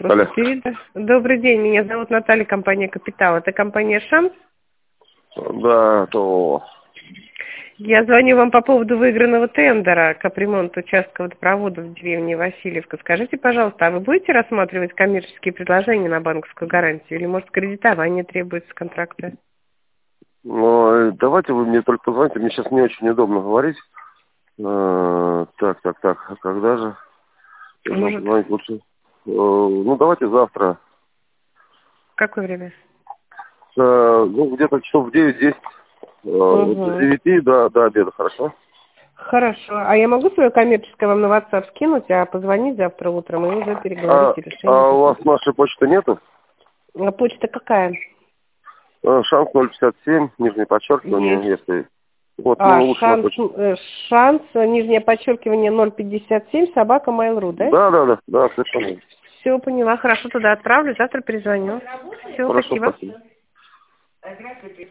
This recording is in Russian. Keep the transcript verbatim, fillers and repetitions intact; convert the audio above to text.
Алло. Просто перед... Добрый день, меня зовут Наталья, компания «Капитал». Это компания «Шанс». Да, то... Я звоню вам по поводу выигранного тендера капремонт участка водопровода в деревне Васильевка. Скажите, пожалуйста, а вы будете рассматривать коммерческие предложения на банковскую гарантию? Или, может, кредитование требуется контракта? Ну, давайте вы мне только позвоните, мне сейчас не очень удобно говорить. Э, так, так, так, а когда же? Я Может, позвонить лучше. Э, ну, давайте завтра. в какое время? Э, ну, где-то часов в девять-десять. Э, Угу. С девяти до, до обеда, хорошо? Хорошо. А я могу свое коммерческое вам на WhatsApp скинуть, а позвонить завтра утром и уже переговорить А, и решение а у вас какое-то? нашей почты нету? А почта какая? Э, Шанс ноль пятьдесят семь, нижнее подчеркивание, Есть. если... Вот, А, ну, лучше на шанс, почту. э, шанс, э, нижнее подчеркивание ноль пятьдесят семь, собака Mail.ru, да? Да, да, да, да, совершенно. Все, поняла. Хорошо, туда отправлю, завтра перезвоню. Все, Хорошо, спасибо. спасибо.